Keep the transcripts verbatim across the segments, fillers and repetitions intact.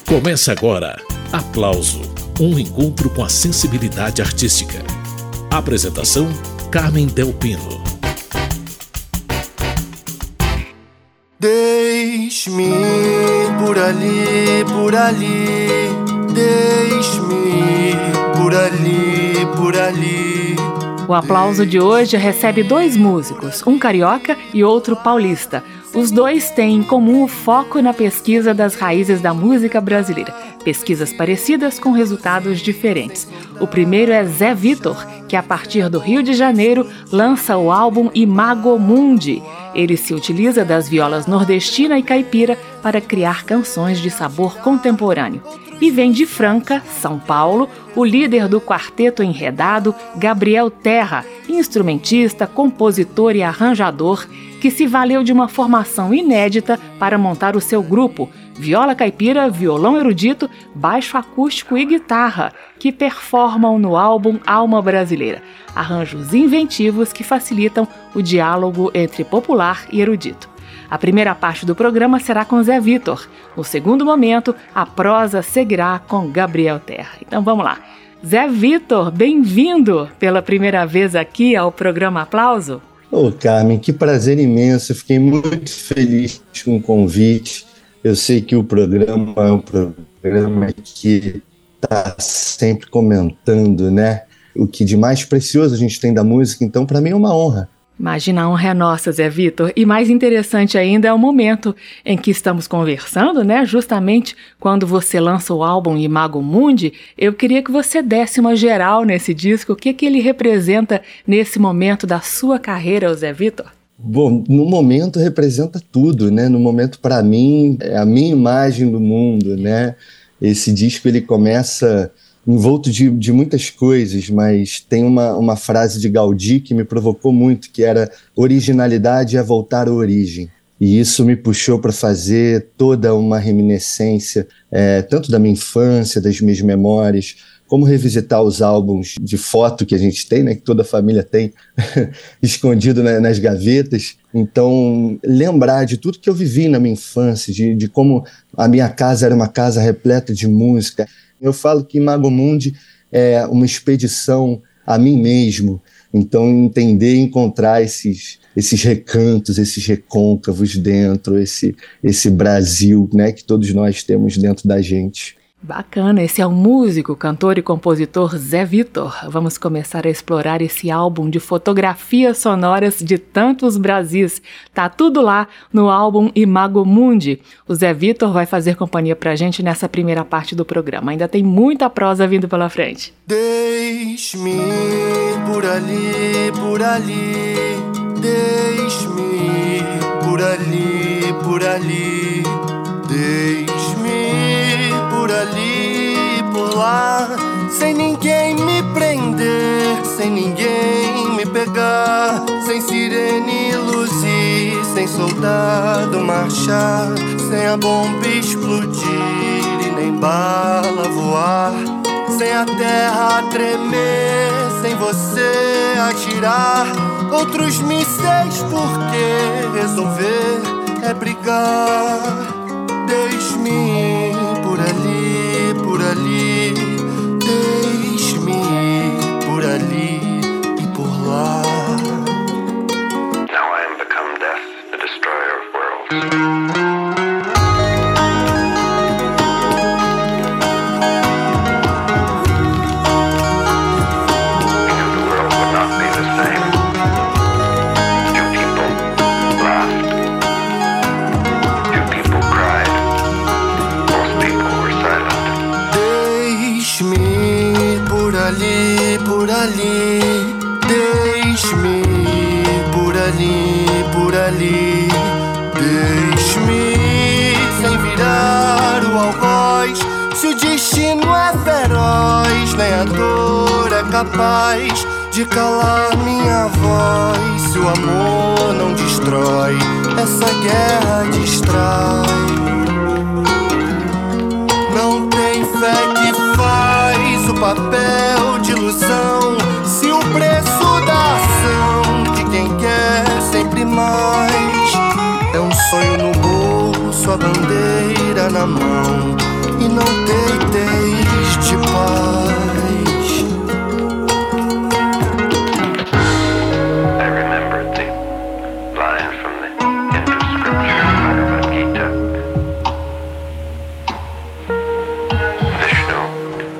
Começa agora, Aplauso, um encontro com a sensibilidade artística. Apresentação, Carmen Del Pino. Deixe-me ir por ali, por ali. Deixe-me ir por ali, por ali. O Aplauso de hoje recebe dois músicos, um carioca e outro paulista. Os dois têm em comum o foco na pesquisa das raízes da música brasileira. Pesquisas parecidas com resultados diferentes. O primeiro é Zé Vitor, que a partir do Rio de Janeiro lança o álbum Imago Mundi. Ele se utiliza das violas nordestina e caipira para criar canções de sabor contemporâneo. E vem de Franca, São Paulo, o líder do quarteto enredado, Gabriel Terra, instrumentista, compositor e arranjador, que se valeu de uma formação inédita para montar o seu grupo, viola caipira, violão erudito, baixo acústico e guitarra, que performam no álbum Alma Brasileira, arranjos inventivos que facilitam o diálogo entre popular e erudito. A primeira parte do programa será com Zé Vitor. No segundo momento, a prosa seguirá com Gabriel Terra. Então vamos lá. Zé Vitor, bem-vindo pela primeira vez aqui ao programa Aplauso. Ô, oh, Carmen, que prazer imenso. Eu fiquei muito feliz com o convite. Eu sei que o programa é um programa que está sempre comentando, né? O que de mais precioso a gente tem da música, então para mim é uma honra. Imagina, a honra é nossa, Zé Vitor. E mais interessante ainda é o momento em que estamos conversando, né? Justamente quando você lança o álbum Imago Mundi, eu queria que você desse uma geral nesse disco. O que, que ele representa nesse momento da sua carreira, Zé Vitor? Bom, no momento representa tudo, né? No momento, para mim, é a minha imagem do mundo, né? Esse disco, ele começa envolto de, de muitas coisas, mas tem uma, uma frase de Gaudí que me provocou muito, que era: originalidade é voltar à origem. E isso me puxou para fazer toda uma reminiscência, é, tanto da minha infância, das minhas memórias, como revisitar os álbuns de foto que a gente tem, né, que toda a família tem, escondido na, nas gavetas. Então, lembrar de tudo que eu vivi na minha infância, de, de como a minha casa era uma casa repleta de música. Eu falo que Imago Mundi é uma expedição a mim mesmo. Então, entender e encontrar esses, esses recantos, esses recôncavos dentro, esse, esse Brasil, né, que todos nós temos dentro da gente. Bacana, esse é o músico, cantor e compositor Zé Vitor. Vamos começar a explorar esse álbum de fotografias sonoras de tantos Brasis. Tá tudo lá no álbum Imago Mundi. O Zé Vitor vai fazer companhia pra gente nessa primeira parte do programa. Ainda tem muita prosa vindo pela frente. Deixe-me ir por ali, por ali. Deixe-me ir por ali, por ali. Deixe-me ir por ali, por lá, sem ninguém me prender, sem ninguém me pegar, sem sirene luzir, sem soldado marchar, sem a bomba explodir e nem bala voar, sem a terra tremer, sem você atirar outros mísseis, porque resolver é brigar. Deixe-me ir por ali, por ali. Deixe-me ir por ali e por lá. Now I am become death, the destroyer of worlds. Por ali, deixe-me ir por ali, por ali. Deixe-me ir sem virar o algoz. Se o destino é feroz, nem a dor é capaz de calar minha voz. Se o amor não destrói, essa guerra distrai. Não tem fé que faz o papel de ilusão, se o preço da ação de quem quer sempre mais é um sonho no bolso, a bandeira na mão e não deiteis de paz. I remembered the line from the Hindu scripture, Bhagavad Gita. Vishnu.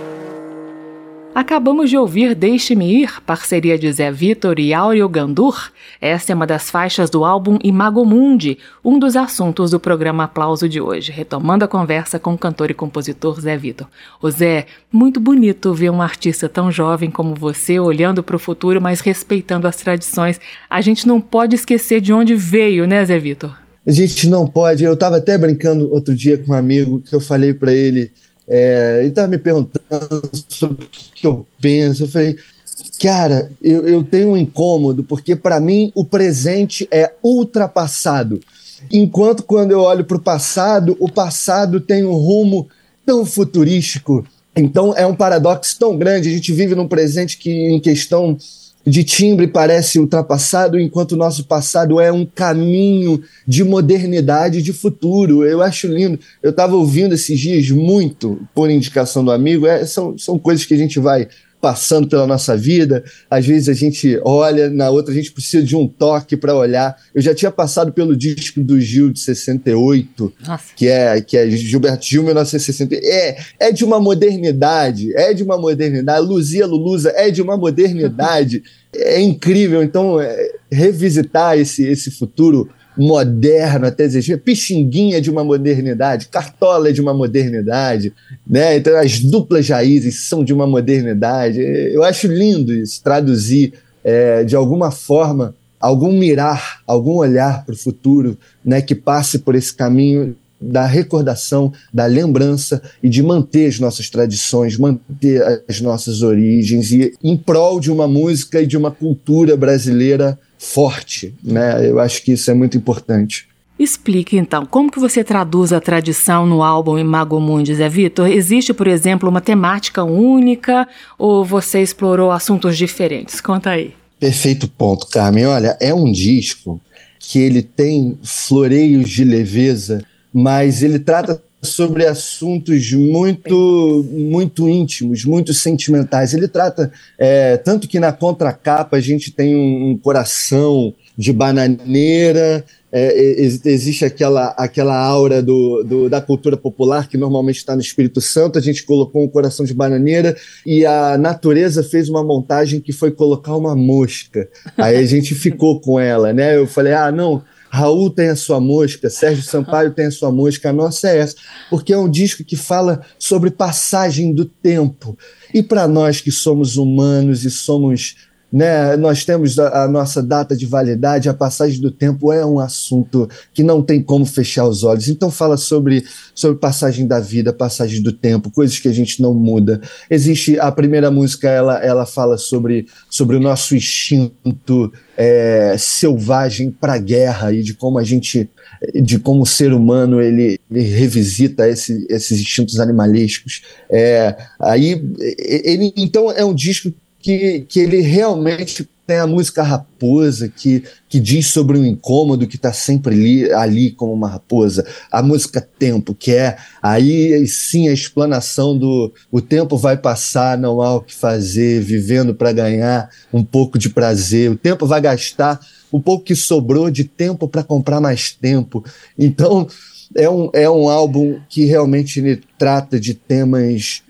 Acabamos de ouvir Deixe-me Ir, parceria de Zé Vitor e Áureo Gandur. Essa é uma das faixas do álbum Imago Mundi, um dos assuntos do programa Aplauso de hoje, retomando a conversa com o cantor e compositor Zé Vitor. Ô Zé, muito bonito ver um artista tão jovem como você olhando para o futuro, mas respeitando as tradições. A gente não pode esquecer de onde veio, né, Zé Vitor? A gente não pode. Eu estava até brincando outro dia com um amigo que eu falei para ele, é, ele estava me perguntando sobre o que eu penso. Eu falei, cara, eu, eu tenho um incômodo, porque para mim o presente é ultrapassado. Enquanto quando eu olho para o passado, o passado tem um rumo tão futurístico. Então é um paradoxo tão grande. A gente vive num presente que, em questão de timbre, parece ultrapassado, enquanto o nosso passado é um caminho de modernidade e de futuro. Eu acho lindo. Eu estava ouvindo esses dias muito, por indicação do amigo, é, são, são coisas que a gente vai passando pela nossa vida. Às vezes a gente olha, na outra a gente precisa de um toque para olhar. Eu já tinha passado pelo disco do Gil de sessenta e oito, que é, que é Gilberto Gil, mil novecentos e sessenta. É, é de uma modernidade, é de uma modernidade. Luzia Lulusa é de uma modernidade. É incrível. Então, é, revisitar esse, esse futuro moderno, até dizer, Pixinguinha de uma modernidade, Cartola de uma modernidade, né? Então as duplas raízes são de uma modernidade. Eu acho lindo isso, traduzir é, de alguma forma algum mirar, algum olhar para o futuro, né, que passe por esse caminho da recordação, da lembrança e de manter as nossas tradições, manter as nossas origens e em prol de uma música e de uma cultura brasileira forte, né? Eu acho que isso é muito importante. Explique, então, como que você traduz a tradição no álbum Imago Mundi, Zé Vitor? Existe, por exemplo, uma temática única ou você explorou assuntos diferentes? Conta aí. Perfeito ponto, Carmen. Olha, é um disco que ele tem floreios de leveza, mas ele trata sobre assuntos muito, muito íntimos, muito sentimentais. Ele trata, é, tanto que na contracapa a gente tem um, um coração de bananeira, é, existe aquela, aquela aura do, do, da cultura popular que normalmente está no Espírito Santo. A gente colocou um coração de bananeira e a natureza fez uma montagem que foi colocar uma mosca. Aí a gente ficou com ela, né? Eu falei, ah, não, Raul tem a sua mosca, Sérgio Sampaio tem a sua mosca, a nossa é essa, porque é um disco que fala sobre passagem do tempo. E para nós que somos humanos e somos, né, nós temos a, a nossa data de validade, a passagem do tempo é um assunto que não tem como fechar os olhos. Então fala sobre, sobre passagem da vida, passagem do tempo, coisas que a gente não muda. Existe a primeira música, ela, ela fala sobre, sobre o nosso instinto é, selvagem para a guerra e de como a gente, de como o ser humano ele, ele revisita esse, esses instintos animalescos. É, aí, ele, então é um disco Que, que ele realmente tem a música Raposa, que, que diz sobre um incômodo que está sempre ali, ali como uma raposa. A música Tempo, que é aí sim a explanação do o tempo vai passar, não há o que fazer, vivendo para ganhar um pouco de prazer. O tempo vai gastar o pouco que sobrou de tempo para comprar mais tempo. Então é um, é um álbum que realmente ele trata de temas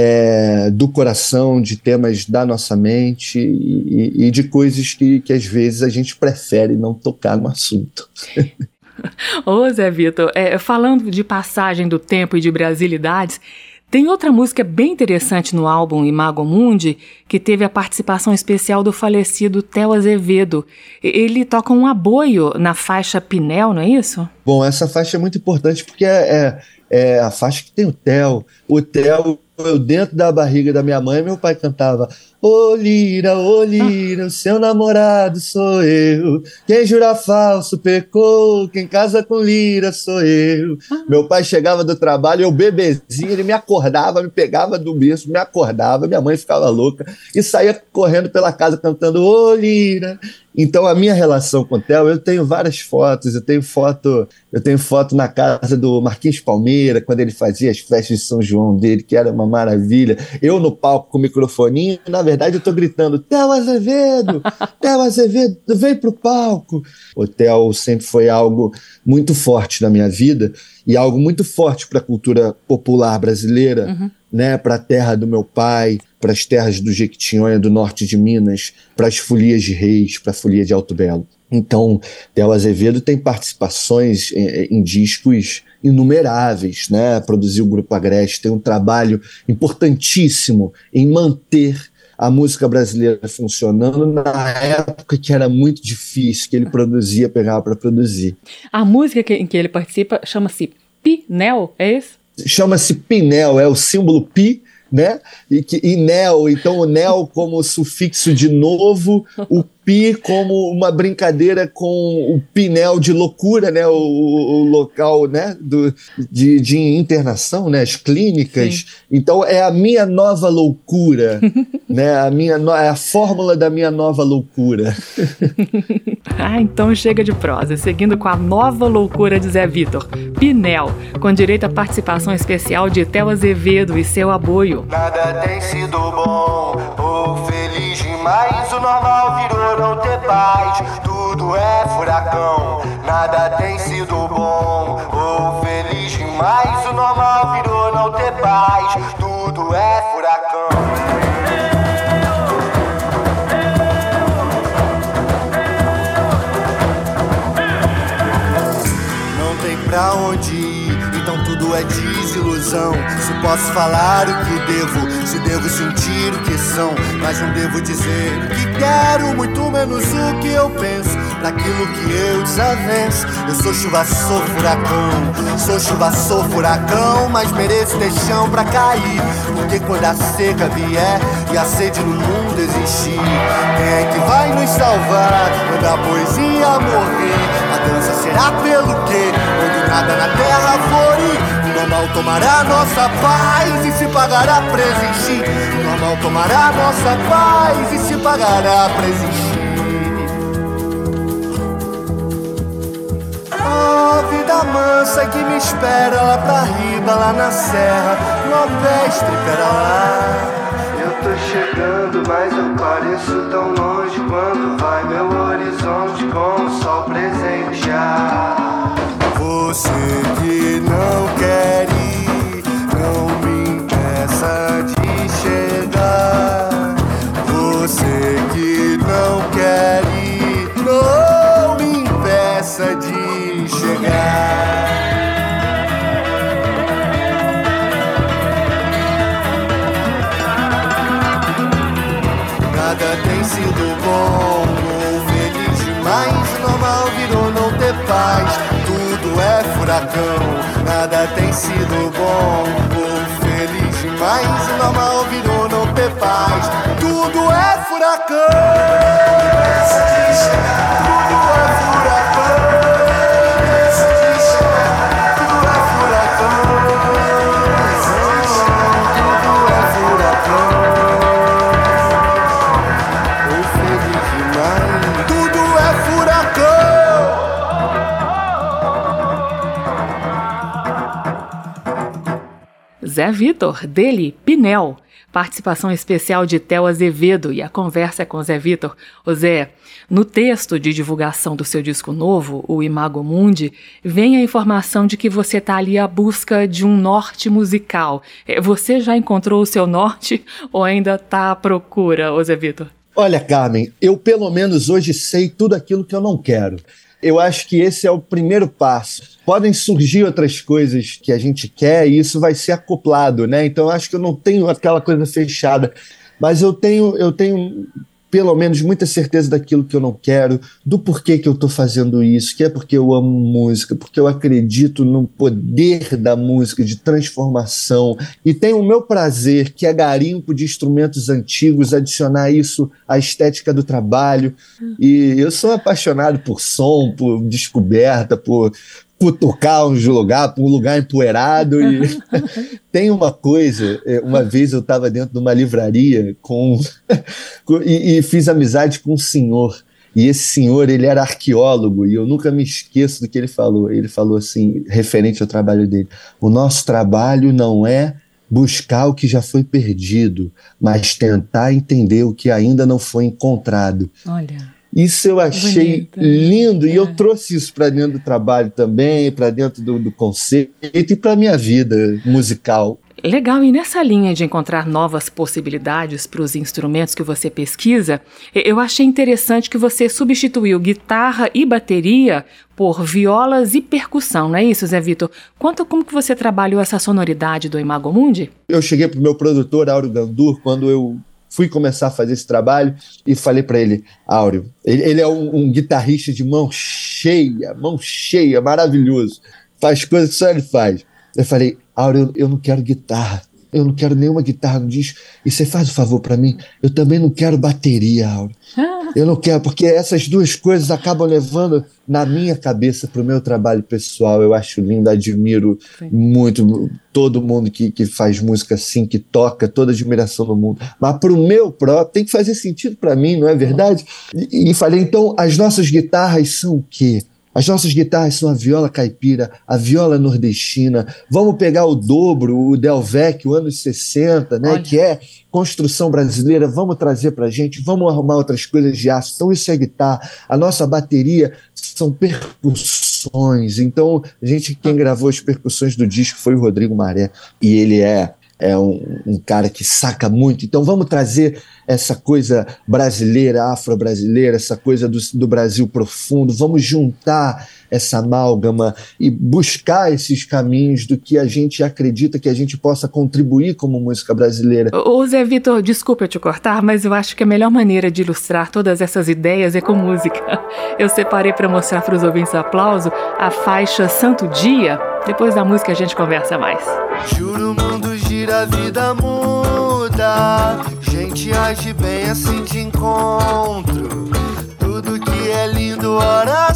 É, do coração, de temas da nossa mente e, e de coisas que, que às vezes a gente prefere não tocar no assunto. Ô Zé Vitor, é, falando de passagem do tempo e de brasilidades, tem outra música bem interessante no álbum Imago Mundi, que teve a participação especial do falecido Theo Azevedo. Ele toca um aboio na faixa Pinel, não é isso? Bom, essa faixa é muito importante porque é, é, é a faixa que tem o Theo. O Theo, eu dentro da barriga da minha mãe, meu pai cantava: ô Lira, ô Lira, o seu namorado sou eu, quem jura falso pecou, quem casa com Lira sou eu. Ah. Meu pai chegava do trabalho, eu bebezinho, ele me acordava, me pegava do berço, me acordava, minha mãe ficava louca e saía correndo pela casa cantando ô Lira. Então a minha relação com o Theo, eu tenho várias fotos, eu tenho foto Eu tenho foto na casa do Marquinhos Palmeira, quando ele fazia as festas de São João dele, que era uma maravilha. Eu no palco com o microfoninho, na verdade eu estou gritando, Theo Azevedo, Theo Azevedo, vem pro palco. O Theo sempre foi algo muito forte na minha vida e algo muito forte para a cultura popular brasileira, uhum. né, para a terra do meu pai, para as terras do Jequitinhonha, do norte de Minas, para as folias de Reis, para a folia de Alto Belo. Então, Theo Azevedo tem participações em, em discos inumeráveis, né? Produziu o Grupo Agreste, tem um trabalho importantíssimo em manter a música brasileira funcionando na época que era muito difícil, que ele produzia, pegava para produzir. A música que, em que ele participa chama-se Pinel, é isso? Chama-se Pinel, é o símbolo pi, né? E, que, e neo, então o neo como sufixo de novo, o pi como uma brincadeira com o pinel de loucura, né? O, o local, né? Do, de, de internação, né? As clínicas. Sim. Então é a minha nova loucura, né? A minha no, é a fórmula da minha nova loucura. Ah, então chega de prosa. Seguindo com a nova loucura de Zé Vitor, Pinel, com direito à participação especial de Theo Azevedo e seu aboio. Nada tem sido bom ou feliz demais, o normal virou não ter paz, tudo é furacão. Nada tem sido bom ou feliz demais, o normal virou não ter paz, tudo é furacão. Não tem pra onde ir, então tudo é desilusão. Se posso falar o que devo, se devo sentir o que são, mas não devo dizer o que quero, muito menos o que eu penso, naquilo que eu desavenço. Eu sou chuva, sou furacão, sou chuva, sou furacão, mas mereço ter chão pra cair, porque quando a seca vier e a sede no mundo existir, quem é que vai nos salvar quando a poesia morrer? A dança será pelo quê? Quando nada na terra for ir, o normal tomará nossa paz e se pagará pra existir. O normal tomará nossa paz e se pagará pra existir. Oh, vida mansa que me espera lá pra riba, lá na serra, no alpestre, pera lá. Eu tô chegando, mas eu pareço tão longe quando vai meu horizonte com o sol presente já. Você que não quer ir, não me impeça de chegar. Você que não quer ir, não me impeça de chegar. Nada tem sido bom ou feliz demais, o normal virou não ter paz, tudo é furacão. Nada tem sido bom ou feliz demais, o normal virou não ter paz, tudo é furacão. Tudo é furacão. Zé Vitor, dele, Pinel. Participação especial de Theo Azevedo e a conversa é com Zé Vitor. Ô Zé, no texto de divulgação do seu disco novo, o Imago Mundi, vem a informação de que você está ali à busca de um norte musical. Você já encontrou o seu norte ou ainda está à procura, ô Zé Vitor? Olha, Carmen, eu pelo menos hoje sei tudo aquilo que eu não quero. Eu acho que esse é o primeiro passo. Podem surgir outras coisas que a gente quer e isso vai ser acoplado, né? Então, eu acho que eu não tenho aquela coisa fechada, mas eu tenho, eu tenho pelo menos muita certeza daquilo que eu não quero, do porquê que eu estou fazendo isso, que é porque eu amo música, porque eu acredito no poder da música, de transformação, e tenho o meu prazer, que é garimpo de instrumentos antigos, adicionar isso à estética do trabalho, e eu sou apaixonado por som, por descoberta, por... por tocar um lugar, por um lugar empoeirado. E tem uma coisa, uma vez eu estava dentro de uma livraria com, e, e fiz amizade com um senhor E esse senhor, ele era arqueólogo, e eu nunca me esqueço do que ele falou. Ele falou assim, referente ao trabalho dele: o nosso trabalho não é buscar o que já foi perdido, mas tentar entender o que ainda não foi encontrado. Olha, isso eu achei bonito, lindo, é. E eu trouxe isso para dentro do trabalho também, para dentro do, do conceito e para a minha vida musical. Legal, e nessa linha de encontrar novas possibilidades para os instrumentos que você pesquisa, eu achei interessante que você substituiu guitarra e bateria por violas e percussão, não é isso, Zé Vitor? Conta como que você trabalhou essa sonoridade do Imago Mundi. Eu cheguei para o meu produtor, Áureo Gandur, quando eu fui começar a fazer esse trabalho, e falei para ele: Áureo, ele, ele é um, um guitarrista de mão cheia, mão cheia, maravilhoso, faz coisas que só ele faz. Eu falei: Áureo, eu não quero guitarra, eu não quero nenhuma guitarra no disco, e você faz um favor para mim, eu também não quero bateria, Áureo. Eu não quero, porque essas duas coisas acabam levando na minha cabeça para o meu trabalho pessoal. Eu acho lindo, admiro Sim. muito todo mundo que, que faz música assim, que toca, toda admiração do mundo. Mas para o meu próprio, tem que fazer sentido para mim, não é verdade? E, e falei, então, as nossas guitarras são o quê? As nossas guitarras são a viola caipira, a viola nordestina. Vamos pegar o dobro, o Del Vecchio, anos sessenta, né, que é construção brasileira. Vamos trazer para a gente, vamos arrumar outras coisas de aço. Então isso é guitarra. A nossa bateria são percussões. Então, a gente, quem gravou as percussões do disco foi o Rodrigo Maré. E ele é... é um, um cara que saca muito. Então vamos trazer essa coisa brasileira, afro-brasileira, essa coisa do, do Brasil profundo, vamos juntar essa amálgama e buscar esses caminhos do que a gente acredita que a gente possa contribuir como música brasileira. Ô Zé Vitor, desculpa eu te cortar, mas eu acho que a melhor maneira de ilustrar todas essas ideias é com música. Eu separei para mostrar para os ouvintes do Aplauso a faixa Santo Dia. Depois da música a gente conversa mais. Juro, o mundo gira, a vida muda. Gente age bem assim de encontro. Tudo que é lindo, ora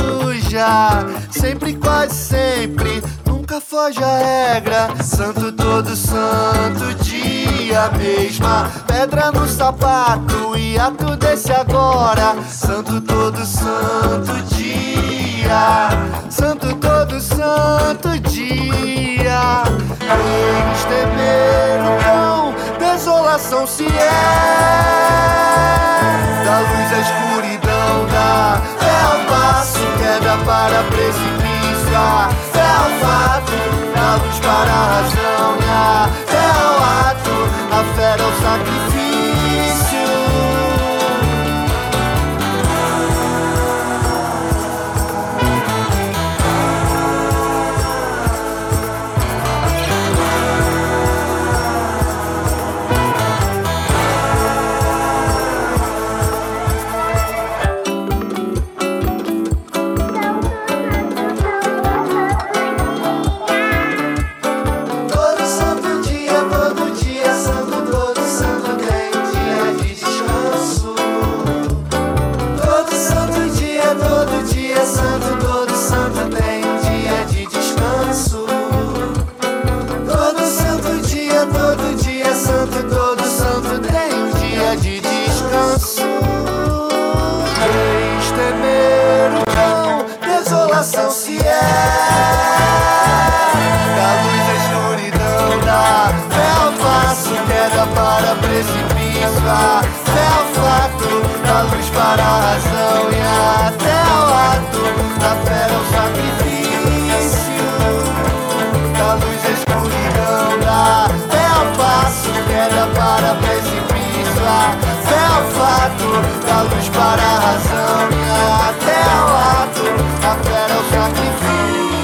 suja. Sempre, quase sempre, nunca foge a regra. Santo todo santo dia, mesma pedra no sapato e ato desse agora. Santo todo santo dia, santo todo santo dia. Eles temeram, não, desolação se é. Da luz à escuridão, da fé ao passo, queda para precipício, a fé ao fato, da luz para a razão, e a fé ao ato, a fé ao sacrifício. Se é da luz à escuridão, da fé ao passo, queda para precipício, a fé ao fato, da luz para a razão e até ao ato, da fé ao sacrifício. Da luz à escuridão, da fé ao passo, queda para precipício, a fé ao fato, da luz para a razão e até ao ato, a fé ao sacrifício.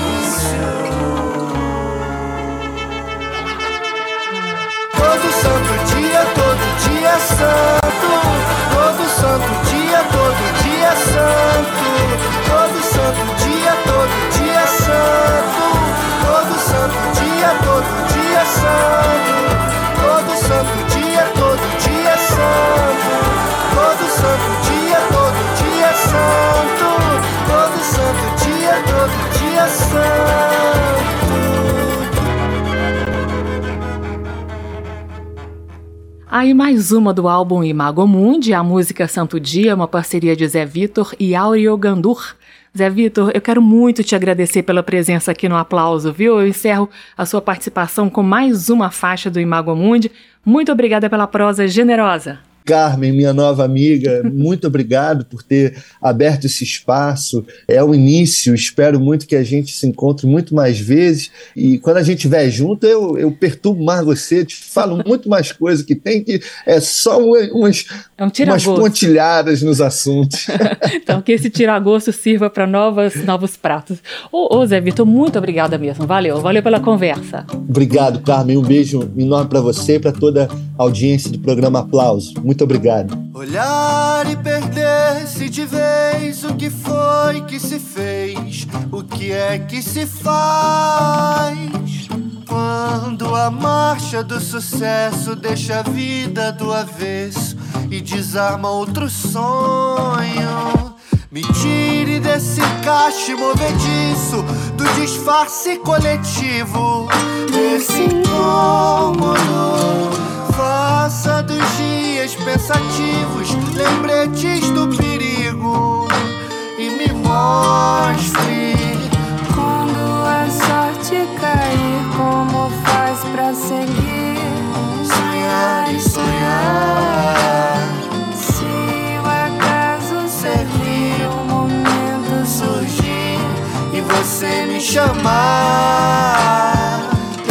Todo santo dia, todo dia é santo. Todo santo dia, todo dia é santo. Todo santo dia, todo dia é santo. Todo santo dia, todo dia é santo. Todo santo dia, todo dia é santo. Todo santo dia, todo dia é santo. Aí mais uma do álbum Imago Mundi, a música Santo Dia, uma parceria de Zé Vitor e Áureo Gandur. Zé Vitor, eu quero muito te agradecer pela presença aqui no Aplauso, viu? Eu encerro a sua participação com mais uma faixa do Imago Mundi. Muito obrigada pela prosa generosa. Carmen, minha nova amiga, muito obrigado por ter aberto esse espaço. É o início, espero muito que a gente se encontre muito mais vezes. E quando a gente estiver junto, eu, eu perturbo mais você, te falo muito mais coisa que tem, que é só umas, é um umas pontilhadas nos assuntos. Então, que esse tiragosto sirva para novos pratos. Ô, ô Zé Vitor, muito obrigada mesmo. Valeu, valeu pela conversa. Obrigado, Carmen. Um beijo enorme para você e para toda a audiência do programa Aplauso. Muito obrigado. Olhar e perder-se de vez o que foi que se fez, o que é que se faz. Quando a marcha do sucesso deixa a vida do avesso e desarma outro sonho. Me tire desse cacho movediço do disfarce coletivo, desse incômodo. Faça dos dias pensativos lembretes do perigo e me mostre quando a sorte cair, como faz pra seguir. Sonhar e sonhar. Se o acaso servir, o momento surgir e você me chamar,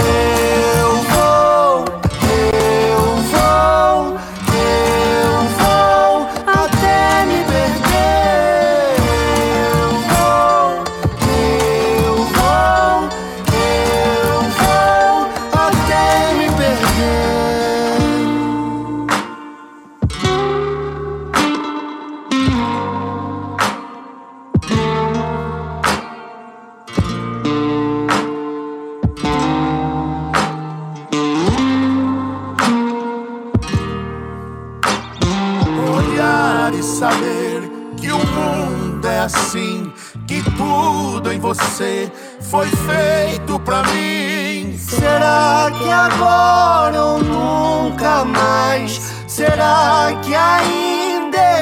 assim, que tudo em você foi feito pra mim. Será que agora ou nunca mais? Será que ainda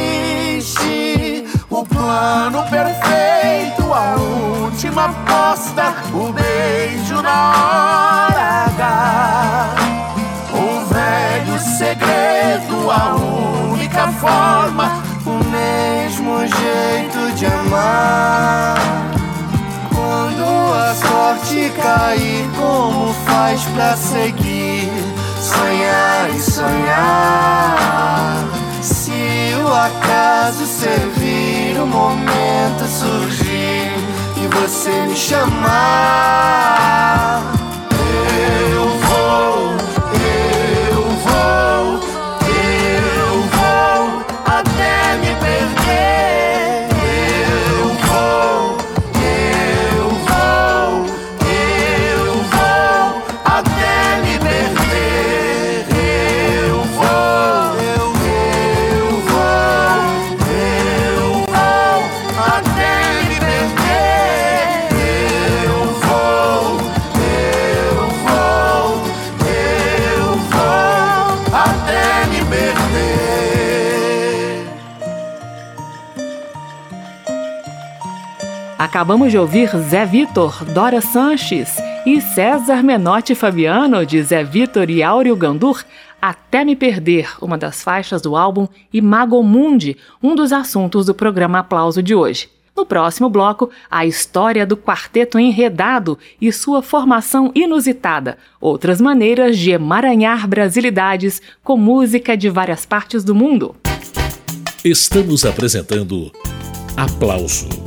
existe o plano perfeito, a última aposta, o beijo na hora H, o velho segredo, a única forma, o mesmo jeito de amar. Quando a sorte cair, como faz pra seguir? Sonhar e sonhar. Se o acaso servir, o momento surgir e você me chamar, eu vou, eu vou, eu vou até me perder. Eu vou, eu vou, eu vou até me perder. Eu vou, eu, eu vou, eu vou até me perder. Eu vou, eu vou, eu vou até me perder. Acabamos de ouvir Zé Vitor, Dora Sanches e César Menotti Fabiano, de Zé Vitor e Áureo Gandur, Até Me Perder, uma das faixas do álbum Imago Mundi, um dos assuntos do programa Aplauso de hoje. No próximo bloco, a história do Quarteto Enredado e sua formação inusitada, outras maneiras de emaranhar brasilidades com música de várias partes do mundo. Estamos apresentando Aplauso.